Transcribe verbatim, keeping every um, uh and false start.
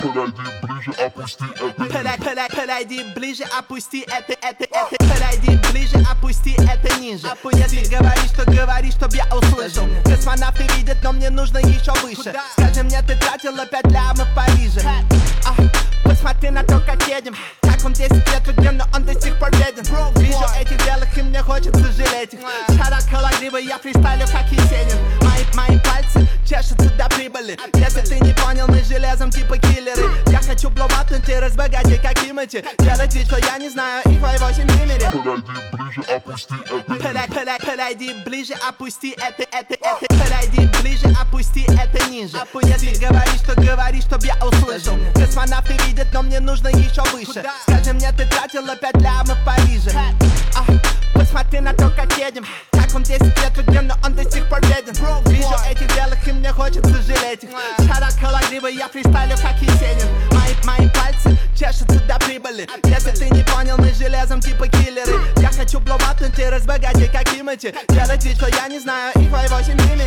Подойди ближе, опусти это, это, это. Подойди ближе, опусти это ниже. Если говоришь, что говоришь, чтоб я услышал. Космонавты видят, но мне нужно еще выше. Скажи мне, ты тратила пять лямов в Париже. А, посмотри на то, как едем. Как он десять лет уйдем, но он до сих пор беден. Вижу этих белых, и мне хочется жалеть их. Шароколагривый, я фристайлю, как Есенин. Мои, мои пальцы чешутся до прибыли. Если ты не понял, мы железом типа киллеры. Я хочу блоуматнуть и разбогатеть, как Имати. Делать вид, что я не знаю их во восемь мире. Подойди ближе, опусти это, это, это. Подойди ближе, опусти это ниже. Если говоришь, что говоришь, чтоб я услышал. Космонавты видят, но мне нужно еще выше. Скажи мне, ты тратила пять лямов в Париже. А, посмотри на то, как едем. Как он десять лет уйдем, но он до сих пор беден. Вижу этих белых, и мне хочется жалеть их. Шароколагривый, я фристайлю, как Есенин. Мои, мои пальцы чешутся до прибыли. Если ты не понял, мы железом типа киллеры. Я хочу блоуматнуть и разбогатеть, как Имати. Делать вид, что я не знаю их во восемь мире.